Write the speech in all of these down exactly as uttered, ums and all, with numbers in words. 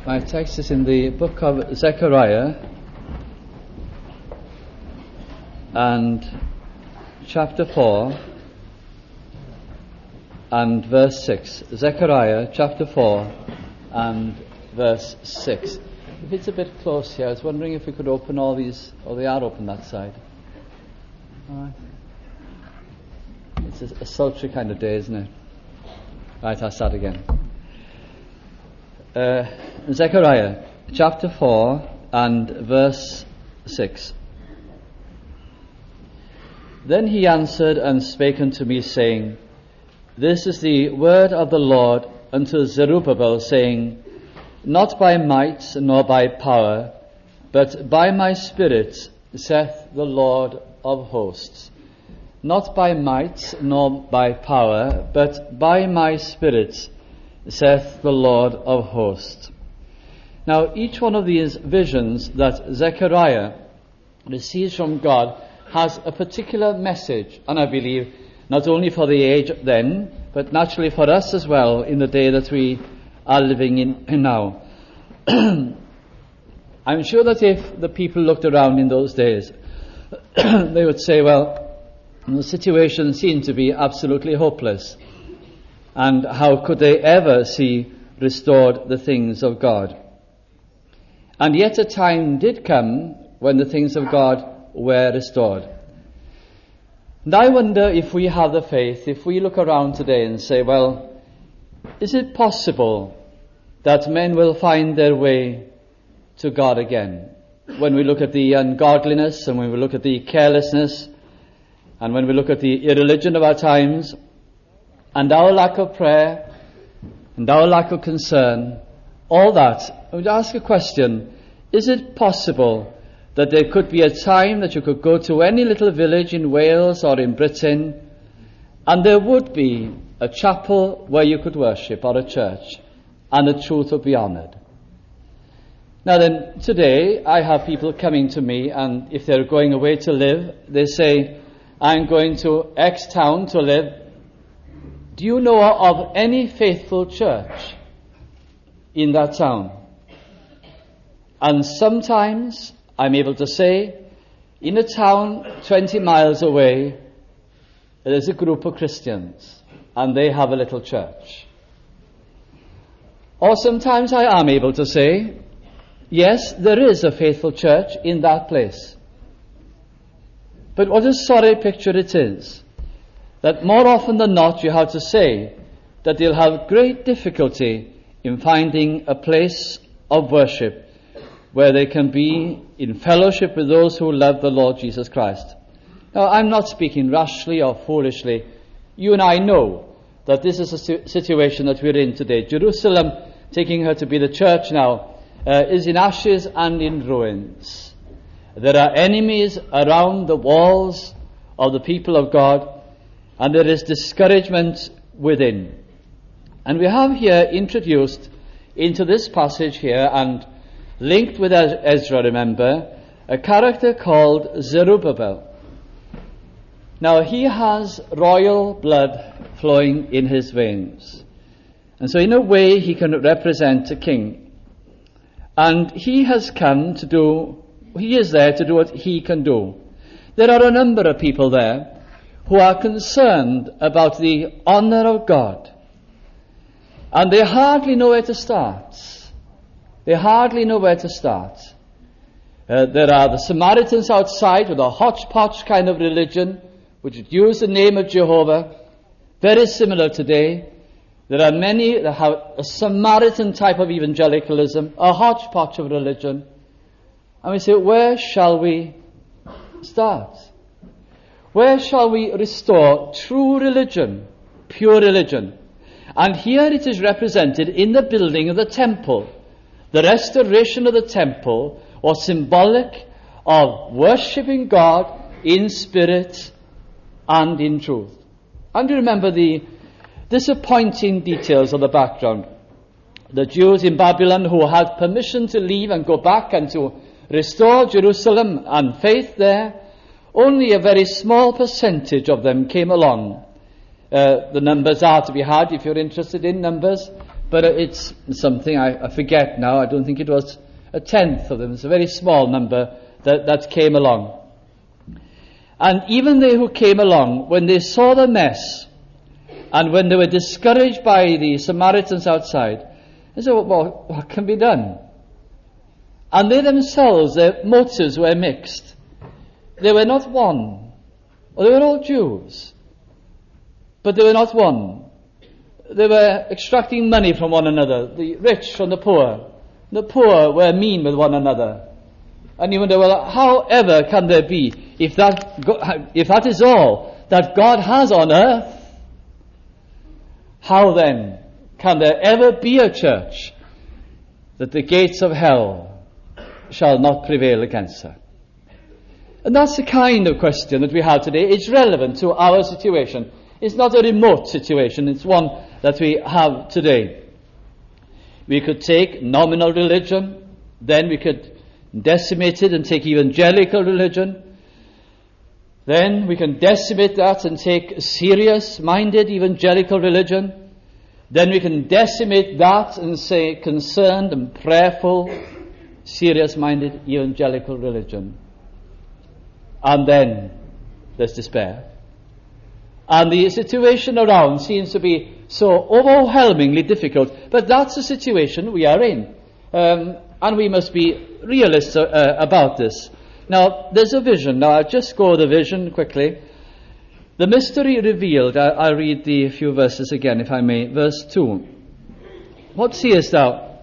My text is in the book of Zechariah and chapter four and verse six. Zechariah chapter four and verse six. If it's a bit close here, I was wondering if we could open all these, or they are open that side. All right. It's a, a sultry kind of day, isn't it? Right, I'll start again. Uh, Zechariah chapter four and verse six. Then he answered and spake unto me, saying, This is the word of the Lord unto Zerubbabel, saying, Not by might nor by power, but by my Spirit, saith the Lord of hosts. Not by might nor by power, but by my Spirit, saith the Lord of hosts. Now, each one of these visions that Zechariah receives from God has a particular message, and I believe not only for the age then, but naturally for us as well in the day that we are living in, in now. I'm sure that if the people looked around in those days, they would say, well, the situation seemed to be absolutely hopeless. And how could they ever see restored the things of God? And yet a time did come when the things of God were restored. And I wonder if we have the faith, if we look around today and say, well, is it possible that men will find their way to God again? When we look at the ungodliness, and when we look at the carelessness, and when we look at the irreligion of our times, and our lack of prayer, and our lack of concern, all that, I would ask a question, is it possible that there could be a time that you could go to any little village in Wales or in Britain, and there would be a chapel where you could worship, or a church, and the truth would be honoured? Now then, today I have people coming to me, and if they're going away to live, they say, I'm going to X town to live. Do you know of any faithful church in that town? And sometimes I'm able to say, in a town twenty miles away, there's a group of Christians, and they have a little church. Or sometimes I am able to say, yes, there is a faithful church in that place. But what a sorry picture it is, that more often than not you have to say that they'll have great difficulty in finding a place of worship where they can be in fellowship with those who love the Lord Jesus Christ. Now, I'm not speaking rashly or foolishly. You and I know that this is a situation that we're in today. Jerusalem, taking her to be the church now, uh, is in ashes and in ruins. There are enemies around the walls of the people of God, and there is discouragement within. And we have here introduced into this passage here, and linked with Ezra, remember, a character called Zerubbabel. Now, he has royal blood flowing in his veins. And so in a way he can represent a king. And he has come to do, he is there to do what he can do. There are a number of people there who are concerned about the honour of God. And they hardly know where to start. They hardly know where to start. Uh, there are the Samaritans outside with a hodgepodge kind of religion, which use the name of Jehovah. Very similar today. There are many that have a Samaritan type of evangelicalism, a hodgepodge of religion. And we say, where shall we start? Where shall we restore true religion, pure religion? And here it is represented in the building of the temple. The restoration of the temple was symbolic of worshipping God in spirit and in truth. And you remember the disappointing details of the background. The Jews in Babylon who had permission to leave and go back and to restore Jerusalem and faith there, only a very small percentage of them came along. Uh, the numbers are to be had if you're interested in numbers. but it's something I, I forget now. I don't think it was a tenth of them. It's a very small number that, that came along. And even they who came along, when they saw the mess, and when they were discouraged by the Samaritans outside, they said, well, what can be done? And they themselves, their motives were mixed. They were not one. Well, they were all Jews, but they were not one. They were extracting money from one another, the rich from the poor. The poor were mean with one another. And you wonder, well, however can there be, if that, if that is all that God has on earth, how then can there ever be a church that the gates of hell shall not prevail against her? And that's the kind of question that we have today. It's relevant to our situation. It's not a remote situation. It's one that we have today. We could take nominal religion, then we could decimate it and take evangelical religion. Then we can decimate that and take serious-minded evangelical religion. Then we can decimate that and say concerned and prayerful, serious-minded evangelical religion. And then there's despair. And the situation around seems to be so overwhelmingly difficult. But that's the situation we are in. Um, and we must be realists uh, about this. Now, there's a vision. Now, I'll just go the vision quickly. The mystery revealed. I, I'll read the few verses again, if I may. Verse two. What seest thou?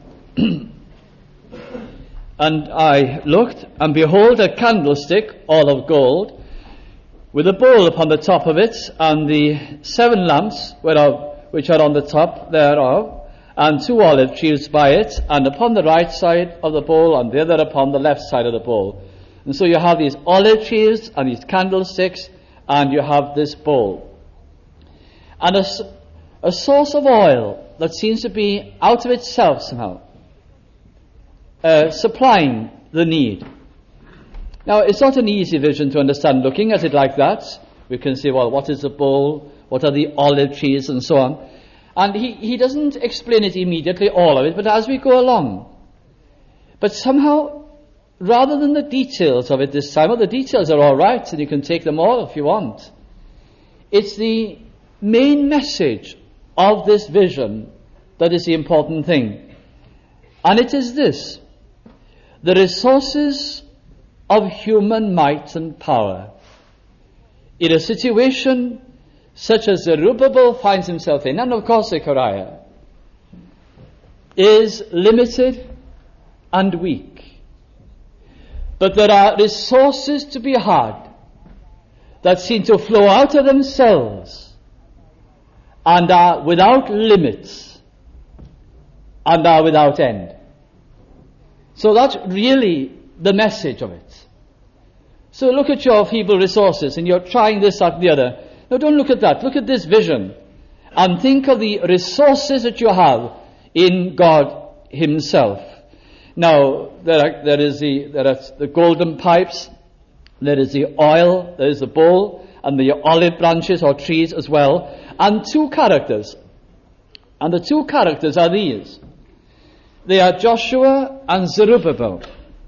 And I looked, and behold, a candlestick, all of gold, with a bowl upon the top of it, and the seven lamps whereof, which are on the top thereof, and two olive trees by it, and upon the right side of the bowl, and the other upon the left side of the bowl. And so you have these olive trees, and these candlesticks, and you have this bowl. And a, a source of oil that seems to be out of itself somehow, uh, supplying the need. Now, it's not an easy vision to understand looking at it like that. We can say, well, what is the bowl? What are the olive trees? And so on. And he, he doesn't explain it immediately, all of it, but as we go along. But somehow, rather than the details of it this time, well, the details are all right, and you can take them all if you want. It's the main message of this vision that is the important thing. And it is this: the resources of human might and power in a situation such as Zerubbabel finds himself in, and of course Zechariah, is limited and weak. But there are resources to be had that seem to flow out of themselves and are without limits and are without end. So that's really the message of it. So look at your feeble resources and you're trying this, that, the other. No, don't look at that. Look at this vision and think of the resources that you have in God Himself. Now, there, are, there is the there are the golden pipes, there is the oil, there is the bowl, and the olive branches or trees as well, and two characters. And the two characters are these. They are Joshua and Zerubbabel.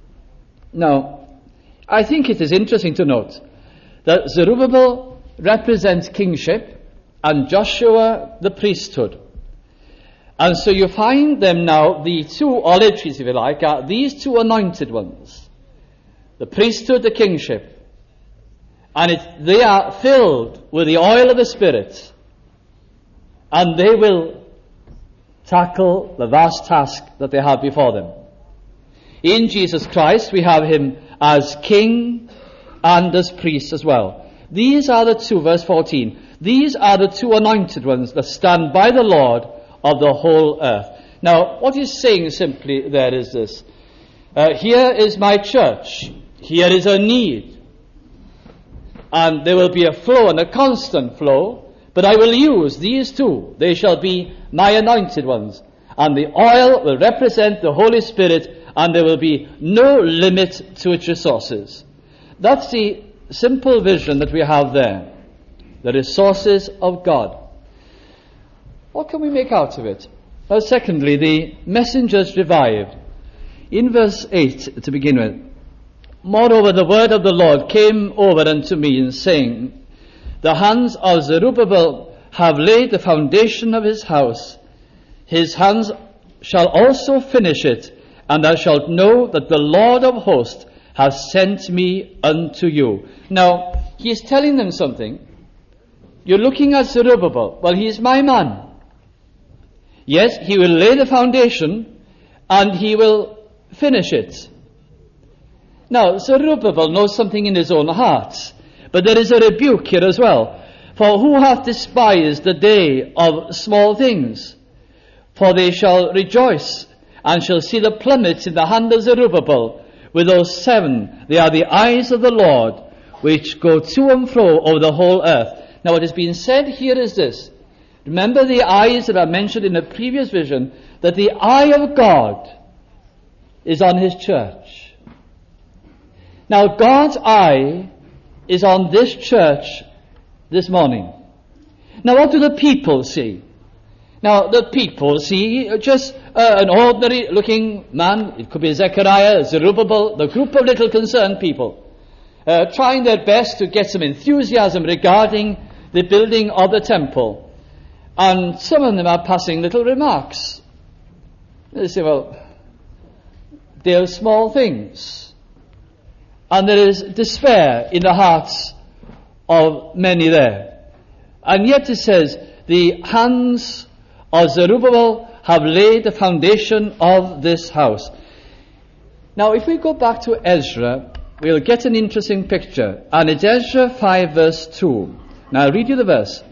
Now, I think it is interesting to note that Zerubbabel represents kingship and Joshua the priesthood. And so you find them now, the two olive trees, if you like, are these two anointed ones. The priesthood, the kingship. And it, they are filled with the oil of the Spirit. And they will tackle the vast task that they have before them. In Jesus Christ, we have Him as king and as priest as well. These are the two, verse fourteen, these are the two anointed ones that stand by the Lord of the whole earth. Now, what he's saying simply there is this. Uh, here is my church. Here is a need. And there will be a flow and a constant flow, but I will use these two. They shall be my anointed ones. And the oil will represent the Holy Spirit, and there will be no limit to its resources. That's the simple vision that we have there. The resources of God. What can we make out of it? Well, secondly, the messengers revived. In verse eight, to begin with, moreover, the word of the Lord came over unto me, saying, the hands of Zerubbabel have laid the foundation of his house. His hands shall also finish it, and thou shalt know that the Lord of hosts has sent me unto you. Now, he is telling them something. You're looking at Zerubbabel. Well, he is my man. Yes, he will lay the foundation, and he will finish it. Now, Zerubbabel knows something in his own heart, but there is a rebuke here as well. For who hath despised the day of small things? For they shall rejoice, and shall see the plummets in the hand of Zerubbabel, with those seven. They are the eyes of the Lord, which go to and fro over the whole earth. Now, what is being said here is this. Remember the eyes that are mentioned in the previous vision, that the eye of God is on his church. Now, God's eye is on this church this morning. Now, what do the people see? Now, the people see just uh, an ordinary looking man. It could be Zechariah, Zerubbabel, the group of little concerned people, uh, trying their best to get some enthusiasm regarding the building of the temple. And some of them are passing little remarks. They say, well, they are small things. And there is despair in the hearts of many there. And yet it says, the hands of Zerubbabel have laid the foundation of this house. Now, if we go back to Ezra, we'll get an interesting picture. And it's Ezra five verse two. Now, I'll read you the verse.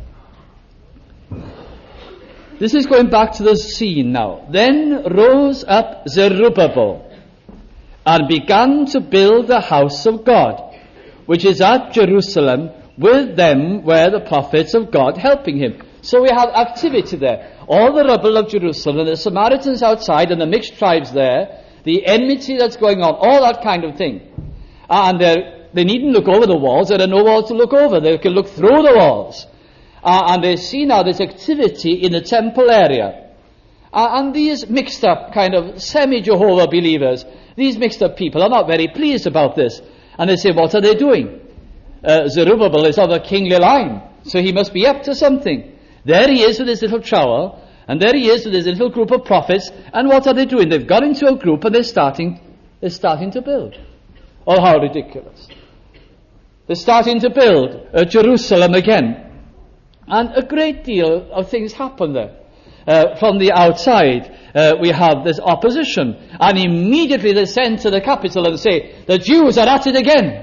This is going back to the scene now. Then rose up Zerubbabel and began to build the house of God, which is at Jerusalem. With them were the prophets of God helping him. So we have activity there. All the rubble of Jerusalem, and the Samaritans outside, and the mixed tribes there, the enmity that's going on, all that kind of thing. And they needn't look over the walls. There are no walls to look over. They can look through the walls. Uh, and they see now this activity in the temple area. Uh, and these mixed up kind of semi-Jehovah believers, these mixed up people are not very pleased about this. And they say, what are they doing? Uh, Zerubbabel is of a kingly line, so he must be up to something. There he is with his little trowel, and there he is with his little group of prophets, and what are they doing? They've got into a group and they're starting, they're starting to build. Oh, how ridiculous. They're starting to build uh, Jerusalem again. And a great deal of things happen there. Uh, from the outside, uh, we have this opposition. And immediately they send to the capital and say, the Jews are at it again.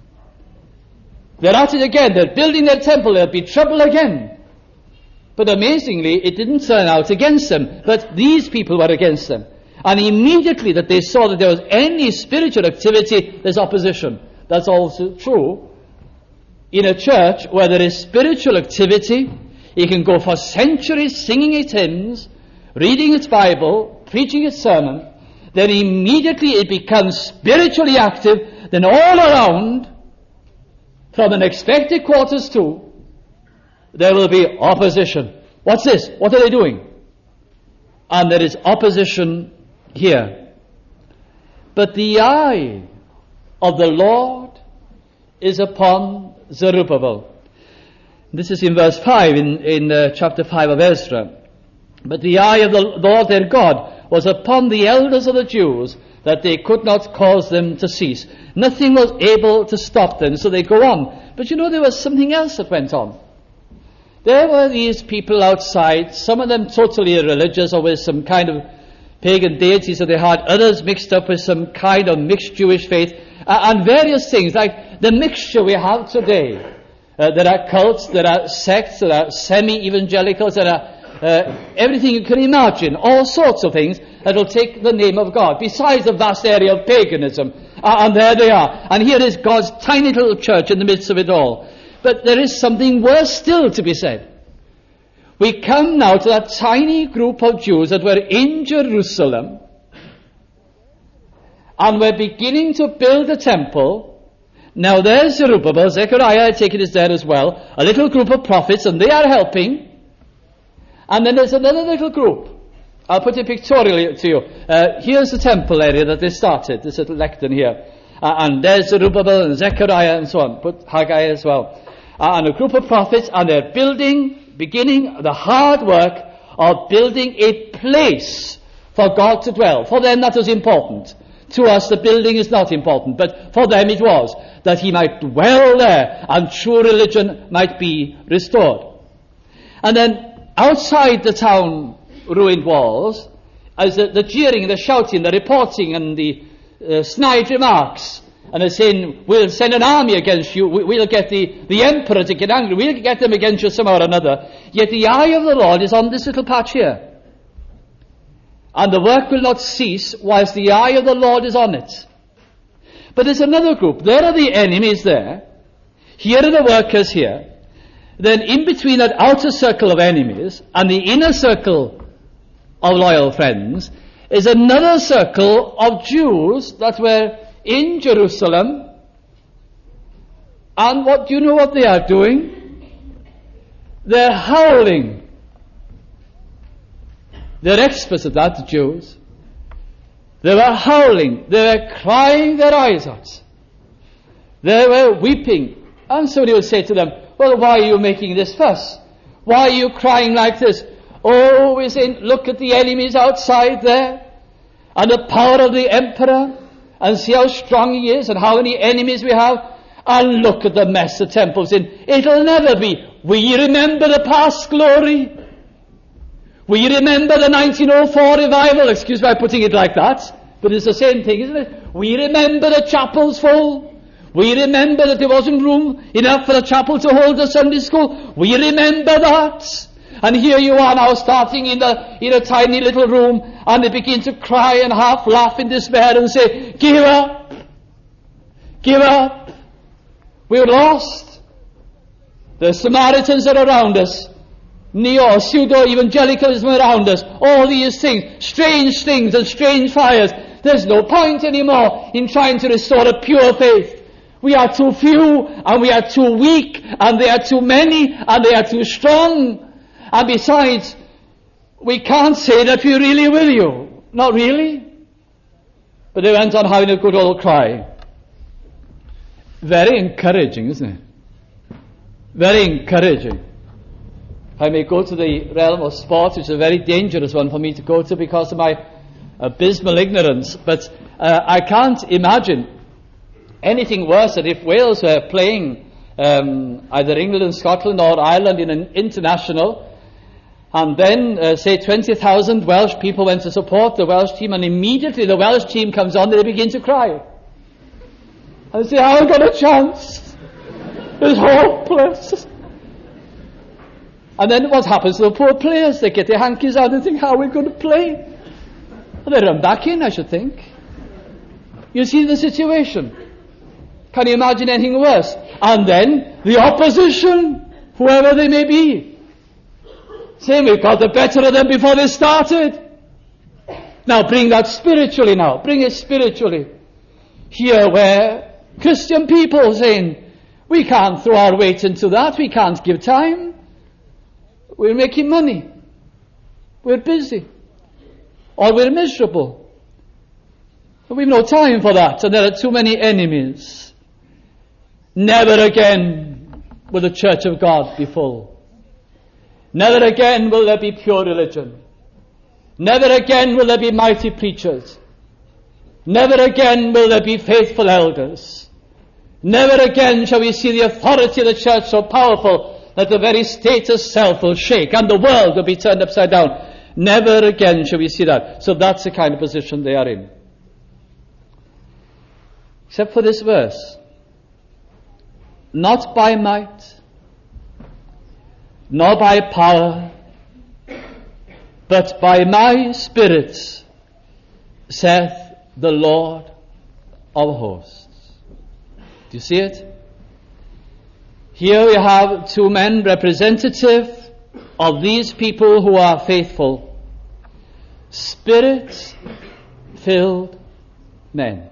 They're at it again. They're building their temple. There'll be trouble again. But amazingly, it didn't turn out against them. But these people were against them. And immediately that they saw that there was any spiritual activity, there's opposition. That's also true. In a church where there is spiritual activity, it can go for centuries singing its hymns, reading its Bible, preaching its sermon, then immediately it becomes spiritually active, then all around, from unexpected quarters too, there will be opposition. What's this? What are they doing? And there is opposition here. But the eye of the Lord is upon Zerubbabel. This is in verse five, in, in uh, chapter five of Ezra. But the eye of the Lord their God was upon the elders of the Jews, that they could not cause them to cease. Nothing was able to stop them, so they go on. But you know, there was something else that went on. There were these people outside, some of them totally irreligious or with some kind of pagan deities that they had, others mixed up with some kind of mixed Jewish faith, uh, and various things, like the mixture we have today. Uh, there are cults, there are sects, there are semi-evangelicals, there are uh, everything you can imagine, all sorts of things that will take the name of God, besides the vast area of paganism. Uh, and there they are. And here is God's tiny little church in the midst of it all. But there is something worse still to be said. We come now to that tiny group of Jews that were in Jerusalem, and we're beginning to build a temple. Now there's Zerubbabel, Zechariah, I take it, is there as well, a little group of prophets, and they are helping. And then there's another little group I'll put it pictorially to you. Uh, here's the temple area that they started, this little lectern here. Uh, and there's Zerubbabel and Zechariah and so on. Put Haggai as well. Uh, and a group of prophets, and they're building, beginning the hard work of building a place for God to dwell. For them that was important. To us the building is not important, but for them it was, that he might dwell there and true religion might be restored. And then outside the town ruined walls, as the, the jeering, the shouting, the reporting and the uh, snide remarks, and they're saying, we'll send an army against you, we, we'll get the, the emperor to get angry, we'll get them against you somehow or another. Yet the eye of the Lord is on this little patch here. And the work will not cease whilst the eye of the Lord is on it. But there's another group. There are the enemies there. Here are the workers here. Then in between that outer circle of enemies and the inner circle of loyal friends is another circle of Jews that were in Jerusalem. And what do you know what they are doing? They're howling. They're experts at that, the Jews. They were howling. They were crying their eyes out. They were weeping. And somebody would say to them, well, why are you making this fuss? Why are you crying like this? Oh, we're saying, look at the enemies outside there, and the power of the emperor, and see how strong he is, and how many enemies we have, and look at the mess the temple's in. It'll never be. Will you remember the past glory? Will you remember the nineteen oh four revival? Excuse me for putting it like that, but it's the same thing, isn't it? Will you remember the chapels full? Will you remember that there wasn't room enough for the chapel to hold a Sunday school? Will you remember that? And here you are now starting in, the, in a tiny little room, and they begin to cry and half laugh in despair and say, give up! Give up! We're lost! The Samaritans are around us. Neo, pseudo-evangelicalism around us. All these things, strange things and strange fires. There's no point anymore in trying to restore a pure faith. We are too few, and we are too weak, and they are too many, and they are too strong. And besides, we can't say that we're really with you. Not really. But they went on having a good old cry. Very encouraging, isn't it? Very encouraging. I may go to the realm of sport, which is a very dangerous one for me to go to because of my abysmal ignorance. But uh, I can't imagine anything worse than if Wales were playing um, either England, Scotland or Ireland in an international, and then, uh, say, twenty thousand Welsh people went to support the Welsh team, and immediately the Welsh team comes on and they begin to cry. And they say, I haven't got a chance. It's hopeless. And then what happens to the poor players? They get their hankies out and think, how are we going to play? Well, they run back in, I should think. You see the situation. Can you imagine anything worse? And then the opposition, whoever they may be, saying we've got the better of them before they started. Now bring that spiritually now. Bring it spiritually. Here where Christian people saying, we can't throw our weight into that. We can't give time. We're making money. We're busy. Or we're miserable. We've no time for that. And there are too many enemies. Never again will the church of God be full. Never again will there be pure religion. Never again will there be mighty preachers. Never again will there be faithful elders. Never again shall we see the authority of the church so powerful that the very state itself will shake and the world will be turned upside down. Never again shall we see that. So that's the kind of position they are in. Except for this verse. Not by might, nor by power, but by my Spirit, saith the Lord of hosts. Do you see it? Here we have two men representative of these people who are faithful, Spirit-filled men.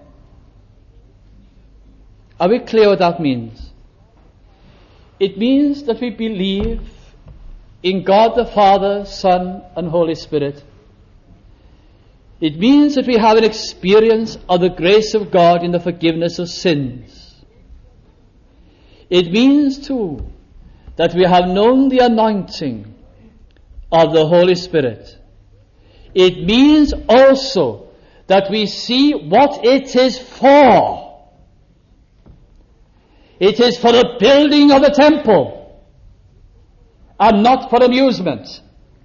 Are we clear what that means? It means that we believe in God the Father, Son, and Holy Spirit, It means that we have an experience of the grace of God in the forgiveness of sins. It means too that we have known the anointing of the Holy Spirit. It means also that we see what it is for. It is for the building of the temple and not for amusement.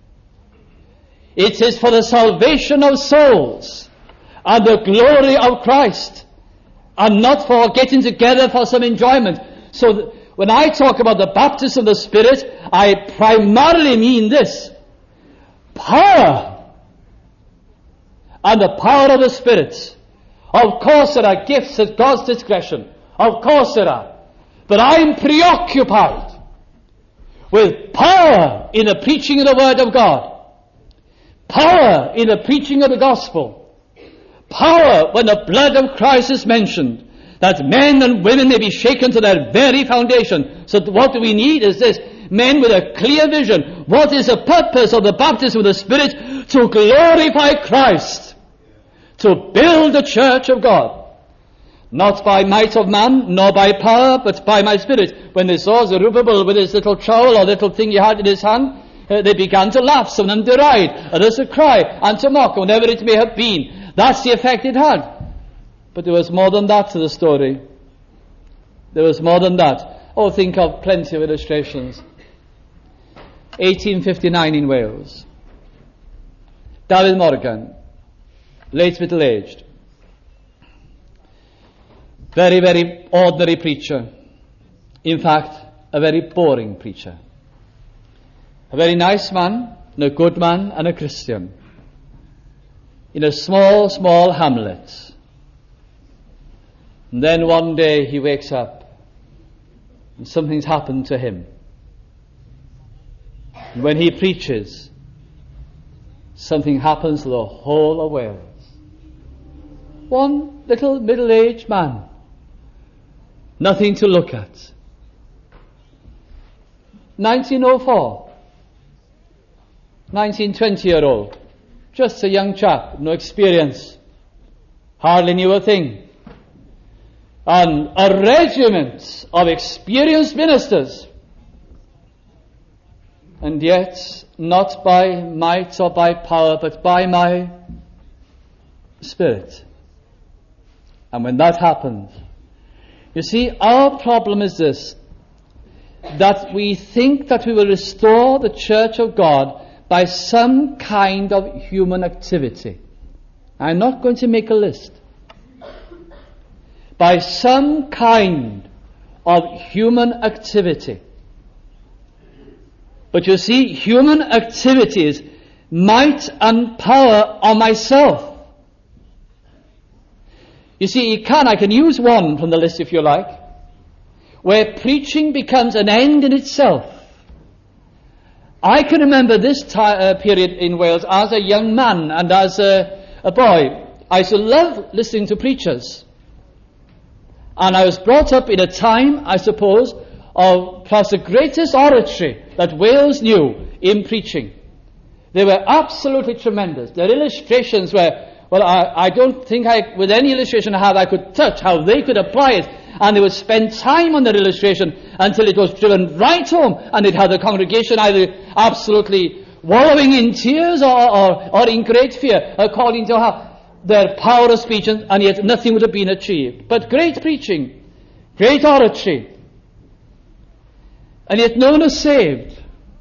It is for the salvation of souls and the glory of Christ, and not for getting together for some enjoyment. So th- when I talk about the baptism of the Spirit, I primarily mean this: power. And the power of the Spirit. Of course there are gifts at God's discretion. Of course there are. But I'm preoccupied with power in the preaching of the Word of God. Power in the preaching of the gospel. Power when the blood of Christ is mentioned, that men and women may be shaken to their very foundation. So what we need is this: men with a clear vision. What is the purpose of the baptism of the Spirit? To glorify Christ. To build the church of God. Not by might of man, nor by power, but by my Spirit. When they saw Zerubbabel with his little trowel or little thing he had in his hand, Uh, they began to laugh, some of them deride, others to cry and to mock, whatever it may have been. That's the effect it had. But there was more than that to the story. There was more than that. Oh, think of plenty of illustrations. eighteen fifty-nine in Wales. David Morgan, late middle-aged. Very, very ordinary preacher. In fact, a very boring preacher. A very nice man, and a good man, and a Christian. In a small, small hamlet. And then one day he wakes up, and something's happened to him. And when he preaches, something happens to the whole of Wales. One little middle-aged man. Nothing to look at. nineteen oh four. nineteen, twenty-year-old, just a young chap, no experience, hardly knew a thing. And a regiment of experienced ministers, and yet not by might or by power, but by my Spirit. And when that happened, you see, our problem is this, that we think that we will restore the church of God by some kind of human activity. I'm not going to make a list. By some kind of human activity. But you see, human activities, might and power are myself. You see, you can, I can use one from the list if you like, where preaching becomes an end in itself. I can remember this ti- uh, period in Wales as a young man and as a, a boy. I used to love listening to preachers. And I was brought up in a time, I suppose, of perhaps the greatest oratory that Wales knew in preaching. They were absolutely tremendous. Their illustrations were, well, I, I don't think I, with any illustration I have, I could touch how they could apply it. And they would spend time on their illustration until it was driven right home, and it had the congregation either absolutely wallowing in tears or, or, or in great fear, according to how their power of speech, and, and yet nothing would have been achieved. But great preaching, great oratory, and yet no one is saved.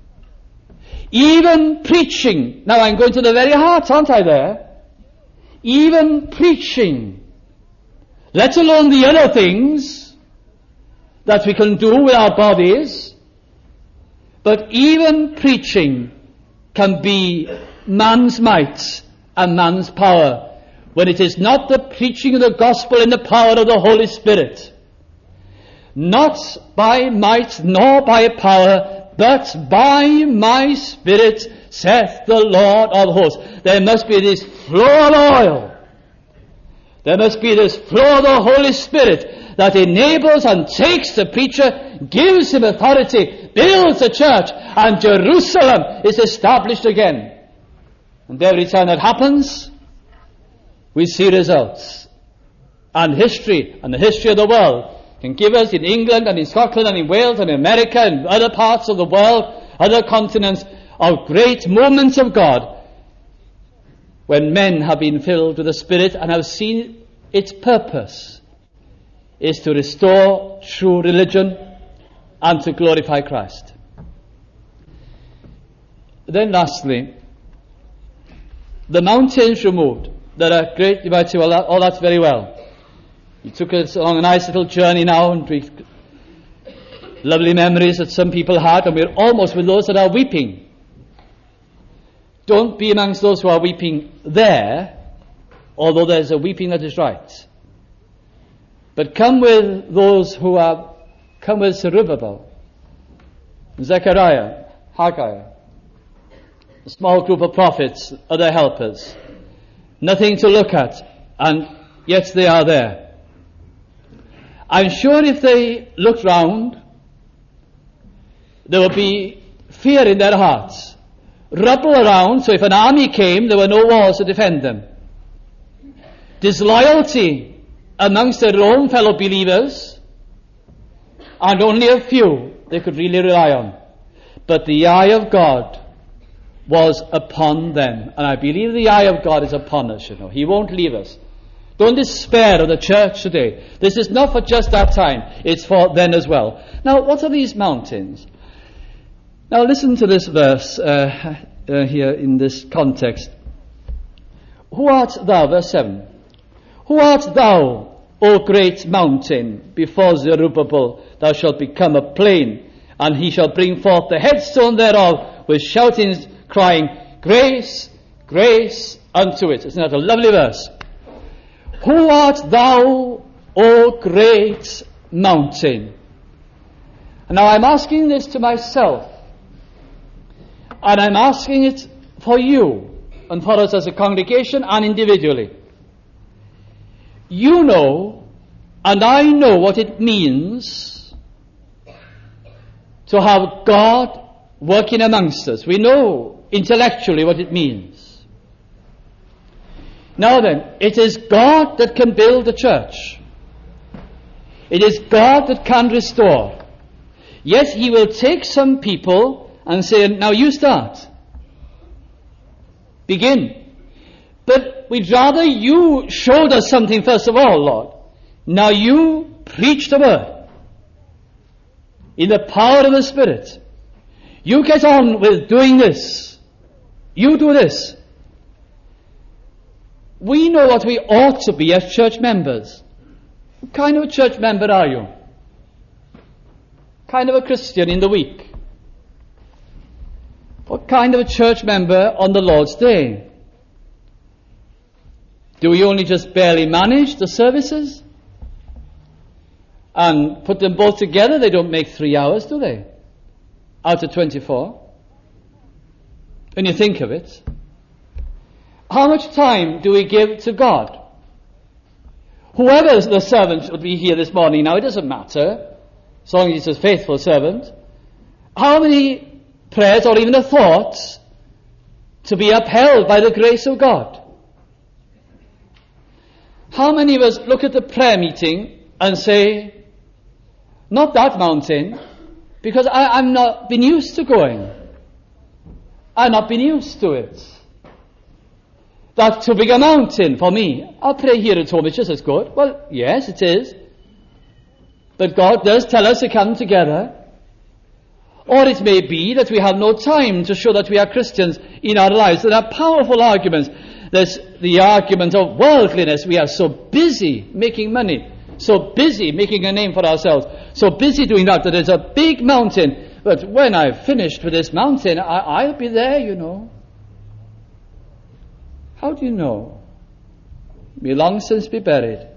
Even preaching, now I'm going to the very heart, aren't I there? Even preaching, let alone the other things that we can do with our bodies, but even preaching can be man's might and man's power when it is not the preaching of the gospel in the power of the Holy Spirit. Not by might nor by power, but by my Spirit, saith the Lord of hosts. There must be this flow of oil. There must be this flow of the Holy Spirit that enables and takes the preacher, gives him authority, builds a church, and Jerusalem is established again. And every time that happens, we see results. And history, and the history of the world, can give us in England and in Scotland and in Wales and in America and other parts of the world, other continents, of great moments of God, when men have been filled with the Spirit and have seen its purpose is to restore true religion and to glorify Christ. Then lastly, the mountains removed. That are great, you might say, well, that, all that's very well. You took us along a nice little journey now, and we, lovely memories that some people had, and we're almost with those that are weeping. Don't be amongst those who are weeping there, although there's a weeping that is right. But come with those who are, come with Zerubbabel, Zechariah, Haggai, a small group of prophets, other helpers. Nothing to look at, and yet they are there. I'm sure if they looked round, there would be fear in their hearts. Rubble around, so if an army came, there were no walls to defend them. Disloyalty amongst their own fellow believers, and only a few they could really rely on. But the eye of God was upon them. And I believe the eye of God is upon us, you know. He won't leave us. Don't despair of the church today. This is not for just that time. It's for then as well. Now, what are these mountains? Now, listen to this verse uh, uh, here in this context. Who art thou, verse seven. Who art thou, O great mountain? Before Zerubbabel thou shalt become a plain, and he shall bring forth the headstone thereof with shoutings, crying, grace, grace unto it. Isn't that a lovely verse? Who art thou, O great mountain? And now I'm asking this to myself, and I'm asking it for you, and for us as a congregation and individually. You know, and I know what it means to have God working amongst us. We know intellectually what it means. Now then, it is God that can build the church. It is God that can restore. Yes, He will take some people and say, now you start. Begin. But we'd rather you showed us something first of all, Lord. Now you preach the word in the power of the Spirit. You get on with doing this. You do this. We know what we ought to be as church members. What kind of a church member are you? What kind of a Christian in the week? What kind of a church member on the Lord's Day? Do we only just barely manage the services? And put them both together, they don't make three hours, do they? Out of twenty-four. When you think of it. How much time do we give to God? Whoever the servant would be here this morning, now it doesn't matter, as long as he's a faithful servant. How many prayers or even a thought to be upheld by the grace of God? How many of us look at the prayer meeting and say, not that mountain, because I, I'm not been used to going. I've not been used to it. That's too big a mountain for me. I'll pray here at home, it's just as good. Well, yes, it is. But God does tell us to come together. Or it may be that we have no time to show that we are Christians in our lives. There are powerful arguments. There's the argument of worldliness. We are so busy making money, so busy making a name for ourselves, so busy doing that, that there's a big mountain. But when I've finished with this mountain, I, I'll be there, you know. How do you know? May long since be buried.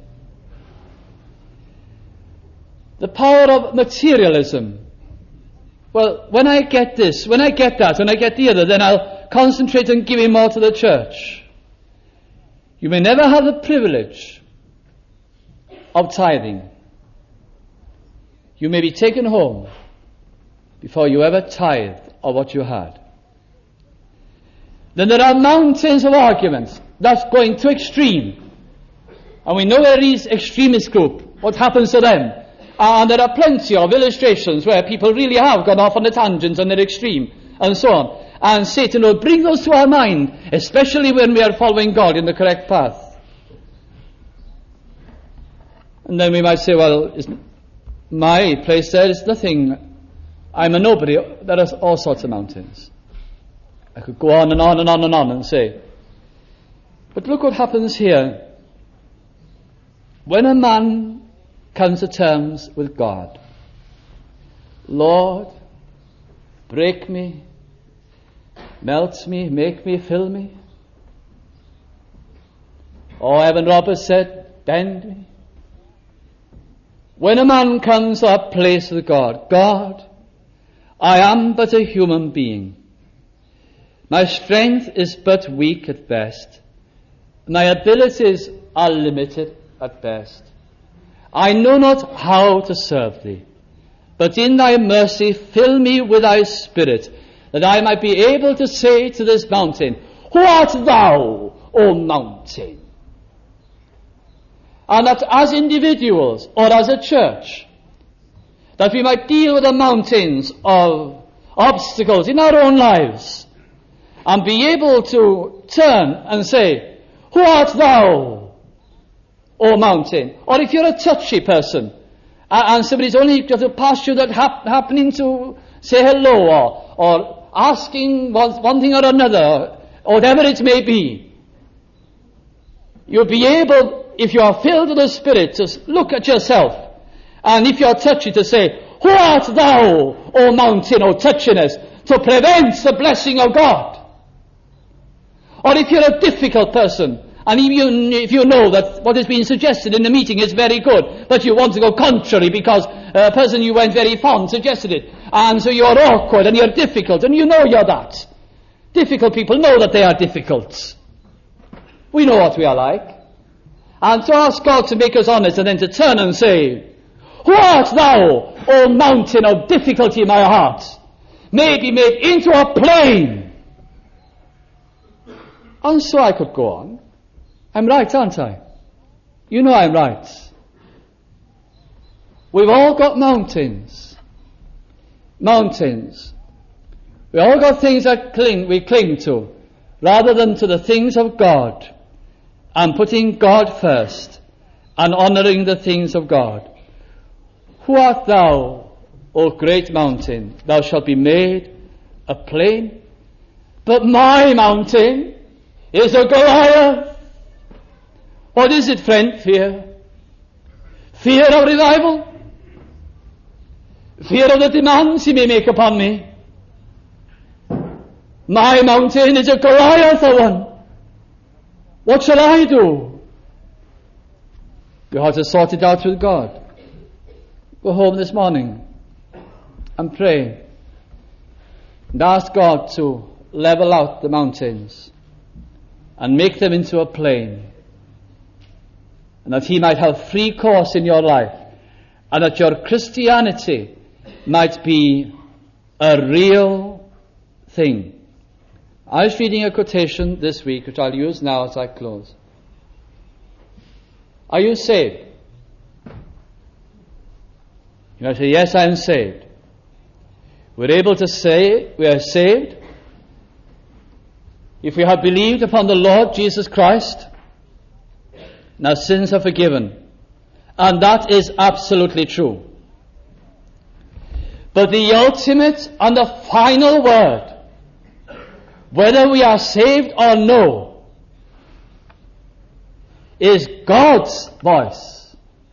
The power of materialism. Well, when I get this, when I get that, when I get the other, then I'll concentrate on giving more to the church. You may never have the privilege of tithing. You may be taken home before you ever tithe of what you had. Then there are mountains of arguments. That's going too extreme. And we know there is extremist group, what happens to them. And there are plenty of illustrations where people really have gone off on a tangent and they're extreme, and so on. And Satan will bring those to our mind, especially when we are following God in the correct path. And then we might say, well, isn't my place there is nothing. I'm a nobody. There are all sorts of mountains. I could go on and on and on and on and say. But look what happens here. When a man comes to terms with God, Lord, break me, melt me, make me, fill me. Or Evan Roberts said, bend me. When a man comes to a place with God, God, I am but a human being. My strength is but weak at best. My abilities are limited at best. I know not how to serve thee, but in thy mercy fill me with thy spirit, that I might be able to say to this mountain, who art thou, O mountain? And that as individuals or as a church, that we might deal with the mountains of obstacles in our own lives and be able to turn and say, who art thou, O mountain? Or if you're a touchy person and somebody's only got to pass you that hap- happening to say hello or, or asking one, one thing or another, or whatever it may be, you'll be able, if you are filled with the Spirit, to look at yourself, and if you are touchy, to say, who art thou, O mountain, O touchiness, to prevent the blessing of God? Or if you're a difficult person, and if you, if you know that what is being suggested in the meeting is very good, but you want to go contrary because a person you weren't very fond suggested it, and so you're awkward and you're difficult, and you know you're that. Difficult people know that they are difficult. We know what we are like. And to ask God to make us honest and then to turn and say, who art thou, O mountain of difficulty in my heart? May be made into a plain. And so I could go on. I'm right, aren't I? You know I'm right. We've all got mountains. Mountains. We all got things that cling, we cling to, rather than to the things of God, and putting God first, and honouring the things of God. Who art thou, O great mountain? Thou shalt be made a plain. But my mountain is a Goliath. What is it, friend? Fear. Fear of revival. Fear of the demands he may make upon me. My mountain is a Goliath one. What shall I do? You have to sort it out with God. Go home this morning and pray and ask God to level out the mountains and make them into a plain, and that he might have free course in your life, and that your Christianity might be a real thing. I was reading a quotation this week, which I'll use now as I close. Are you saved? You might say, yes, I am saved. We're able to say we are saved if we have believed upon the Lord Jesus Christ, and our sins are forgiven. And that is absolutely true. But the ultimate and the final word, whether we are saved or no, is God's voice.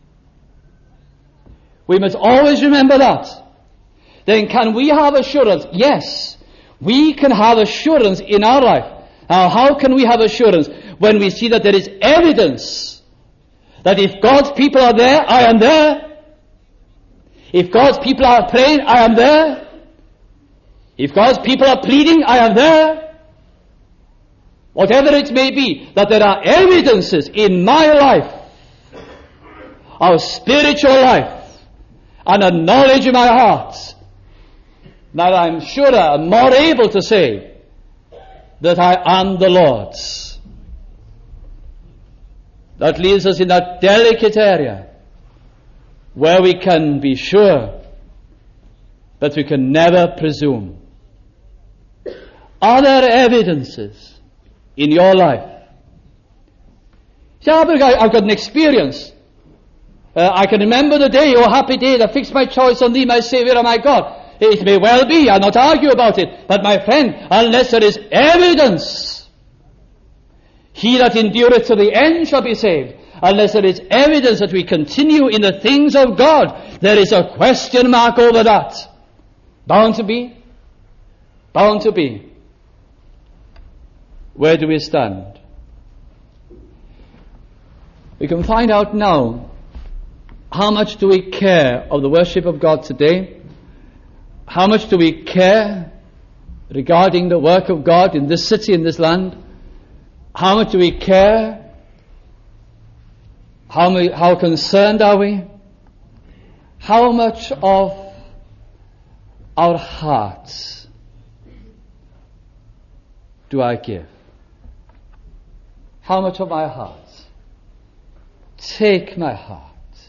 We must always remember that. Then can we have assurance? Yes, we can have assurance in our life. Now, how can we have assurance? When we see that there is evidence that if God's people are there, I am there. If God's people are praying, I am there. If God's people are pleading, I am there. Whatever it may be, that there are evidences in my life of spiritual life and a knowledge in my heart, that I'm sure I'm more able to say that I am the Lord's. that leaves us in that delicate area where we can be sure that we can never presume. Are there evidences in your life? See, I've got an experience. Uh, I can remember the day, oh happy day, that fixed my choice on thee, my Saviour and my God. It may well be, I'll not argue about it, but my friend, unless there is evidence, he that endureth to the end shall be saved. Unless there is evidence that we continue in the things of God, there is a question mark over that. Bound to be? Bound to be. Where do we stand? We can find out now, how much do we care of the worship of God today? How much do we care regarding the work of God in this city, in this land? How much do we care? How, many, how concerned are we? How much of our hearts do I give? How much of my heart? Take my heart.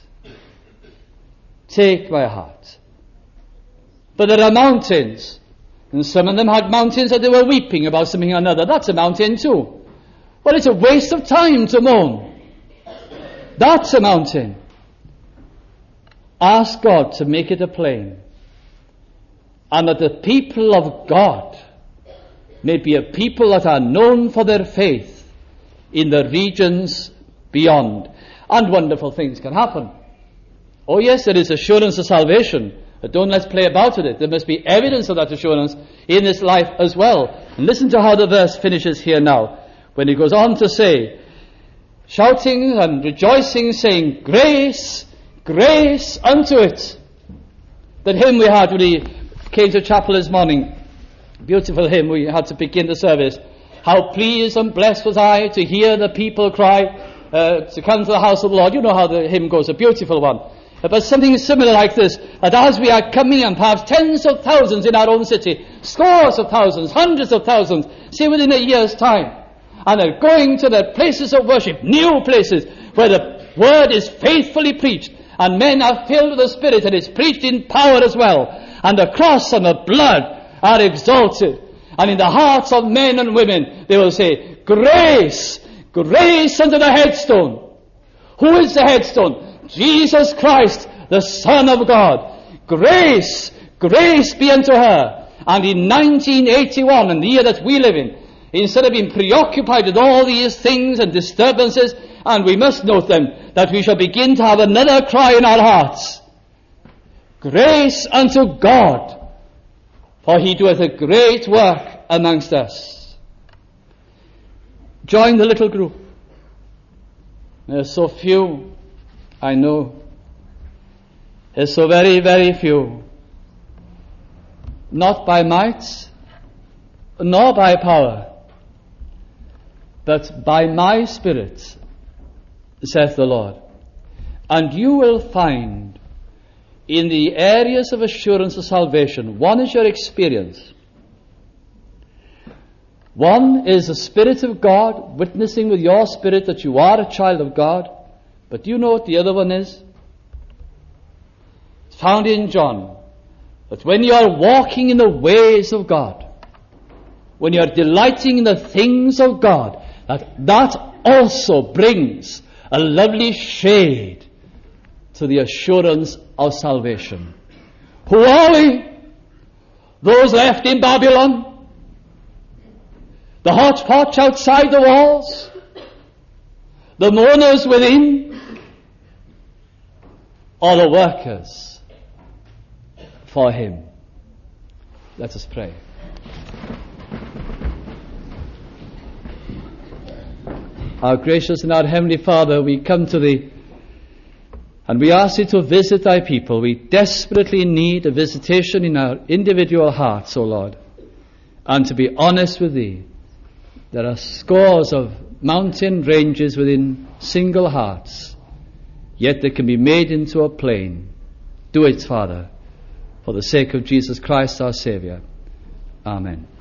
Take my heart. But there are mountains, and some of them had mountains that they were weeping about something or another. That's a mountain too. Well, it's a waste of time to mourn. That's a mountain. Ask God to make it a plain, and that the people of God may be a people that are known for their faith in the regions beyond. And wonderful things can happen. Oh yes, there is assurance of salvation. But don't let's play about with it. There must be evidence of that assurance in this life as well. And listen to how the verse finishes here now, when he goes on to say, shouting and rejoicing, saying, grace, grace unto it. That hymn we had when we came to chapel this morning, beautiful hymn we had to begin the service. How pleased and blessed was I to hear the people cry, uh, to come to the house of the Lord. You know how the hymn goes, a beautiful one. But something similar like this, that as we are coming, and perhaps tens of thousands in our own city, scores of thousands, hundreds of thousands, say within a year's time, and they're going to their places of worship, new places, where the word is faithfully preached, and men are filled with the Spirit, and it's preached in power as well, and the cross and the blood are exalted, and in the hearts of men and women, they will say, grace, grace unto the headstone. Who is the headstone? Jesus Christ, the Son of God. Grace, grace be unto her. And in nineteen eighty-one, in the year that we live in, instead of being preoccupied with all these things and disturbances, and we must note them, that we shall begin to have another cry in our hearts. Grace unto God, for he doeth a great work amongst us. Join the little group. There are so few, I know. There's so very, very few. Not by might, nor by power, but by my Spirit, saith the Lord. And you will find in the areas of assurance of salvation, one is your experience. One is the Spirit of God witnessing with your spirit that you are a child of God. But do you know what the other one is? It's found in John. That when you are walking in the ways of God, when you are delighting in the things of God, that that also brings a lovely shade to the assurance of salvation. Who are we? Those left in Babylon? The hodgepodge outside the walls? The mourners within? Or the workers for him? Let us pray. Our gracious and our heavenly Father, we come to thee and we ask thee to visit thy people. We desperately need a visitation in our individual hearts, O Lord. And to be honest with thee, there are scores of mountain ranges within single hearts, yet they can be made into a plain. Do it, Father, for the sake of Jesus Christ our Saviour. Amen.